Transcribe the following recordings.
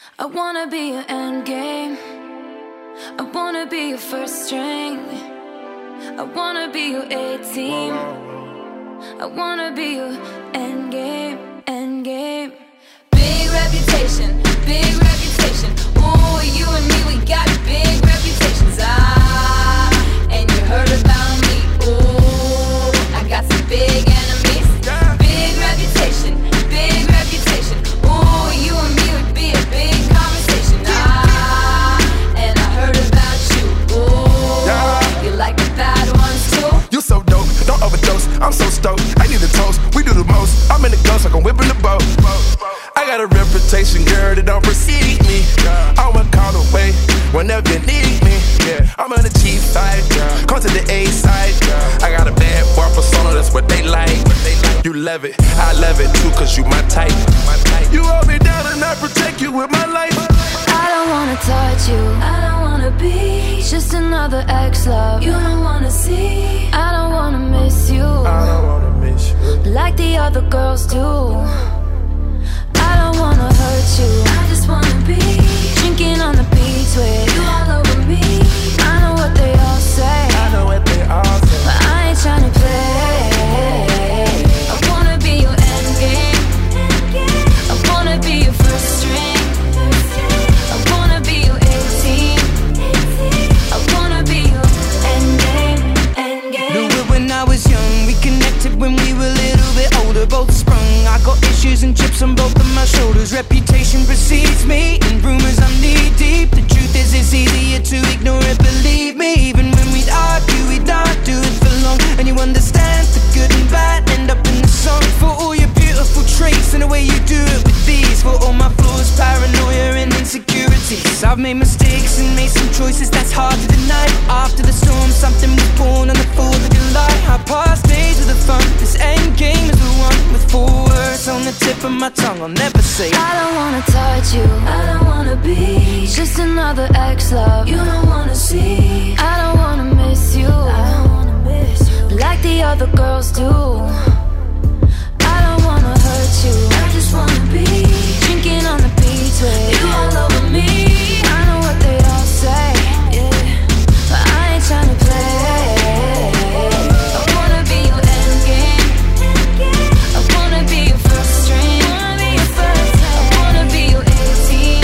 I wanna be your end game. I wanna be your first string. I wanna be your A-team. I wanna be your end game, end game. Big reputation, big reputation. Ooh, you and me, we got big reputations. And you heard about me. Ooh, I got some big enemies. Big reputation, big reputation. Ooh, you and me would be a big conversation. And I heard about you. Ooh, you like the bad ones too? You so dope, don't overdose. I'm so stoked, I need a toast. We do the most, I'm in the ghost like I'm whipping the boat. I got a reputation, girl, that don't precede me. I'm a call away whenever you need me. I'm on the G side, come to the A side. I got a bad boy persona, that's what they like. You love it, I love it too, cause you my type. You hold me down and I protect you with my life. I don't wanna touch you, I don't wanna be just another ex-love you don't wanna see. I don't wanna miss you, I don't wanna miss you like the other girls do. I don't wanna hurt you, I just wanna be drinking on the beach with you all over me. I know what they all say, I know what they all say, but I ain't tryna play. I wanna be your end game. I wanna be your first string. I wanna be your A-team. I wanna be your end game, end game. Knew it when I was young, we connected when we were a little bit older. Both sprung, I got issues and chips on both of my shoulders. Reputation precedes me, and rumors I'm knee deep. The truth is it's easier to ignore it, believe me. Even when we'd argue, we'd not do it for long. And you understand the good and bad end up in the song. For all your beautiful traits and the way you do it with these. For all my flaws, paranoia and insecurities. I've made mistakes and made some choices that's hard to deny. After the storm, something was born on the 4th of July. Our past days were the fun, this end game is the one. With 4 words on the tip of my tongue, I'll never say I don't wanna touch you, I don't wanna be just another ex-love you don't wanna see. I don't wanna miss you, I don't wanna miss you like the other girls do. I don't wanna hurt you, I just wanna be drinking on the beach with you all over me. I know what they all say, yeah, but I ain't tryna play. I wanna be your end game. I wanna be your first string. I wanna be your A-team.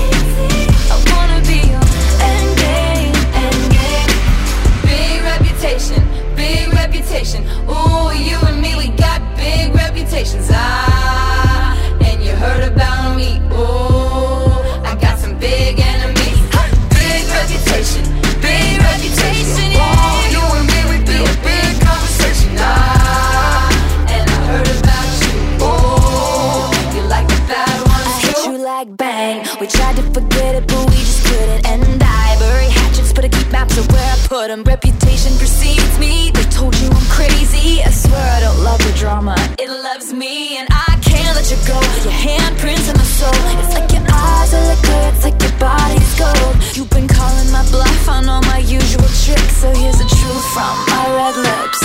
I wanna be your end game, end game. Big reputation, big reputation. Ooh, you and me, we got big reputations. And you heard about me. Ooh, I got some big enemies. Big reputation, big reputation. Ooh, you and me, we be a big conversation. And I heard about you. Ooh, you like the bad ones too? I hit you like bang. We tried to forget it, but we just couldn't. And I bury hatchets, but I keep maps of where I put them. Reputation precedes me. They told you I'm crazy. I swear I don't love the drama, it loves me. And I can't let you go. Your handprints in my soul. It's like your eyes are liquor, it's like your body's gold. You've been calling my bluff on all my usual tricks, so here's the truth from my red lips.